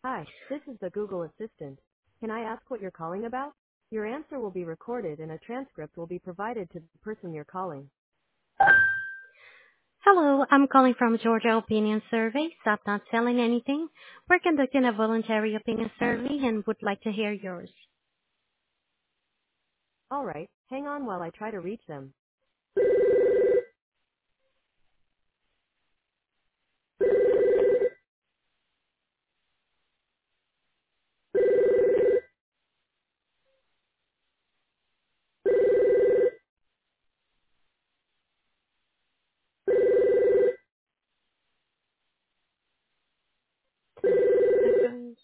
Hi, this is the Google Assistant. Can I ask what you're calling about? Your answer will be recorded and a transcript will be provided to the person you're calling. Hello, I'm calling from Georgia Opinion Survey. Stop not selling anything. We're conducting a voluntary opinion survey and would like to hear yours. Alright, hang on while I try to reach them. Seconds.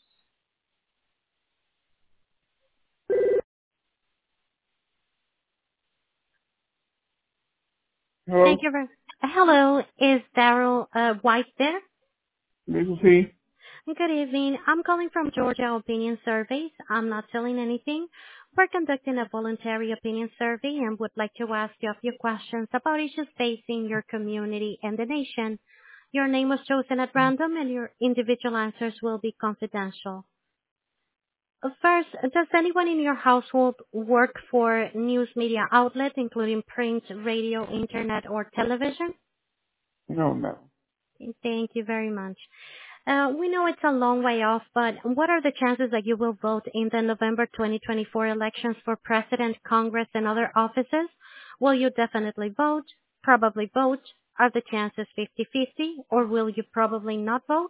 Hello, Thank you very Hello, is Daryl White there? this is he. Good evening. I'm calling from Georgia Opinion Surveys. I'm not selling anything. We're conducting a voluntary opinion survey and would like to ask you a few questions about issues facing your community and the nation. Your name was chosen at random and your individual answers will be confidential. First, does anyone in your household work for news media outlet, including print, radio, internet, or television? No. Thank you very much. We know it's a long way off, but what are the chances that you will vote in the November 2024 elections for president, Congress, and other offices? Will you definitely vote, probably vote? Are the chances 50-50, or will you probably not vote?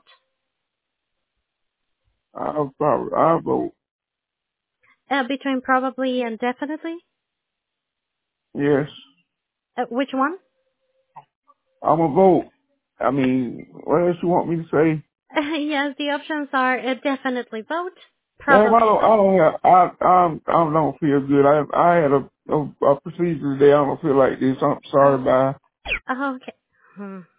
I'll vote. Between probably and definitely? Yes, Which one? I'm a vote. I mean, what else you want me to say? Yes, the options are definitely vote, Ma'am, probably vote. I don't feel good. I had a procedure today. I don't feel like this. I'm sorry, bye. Okay.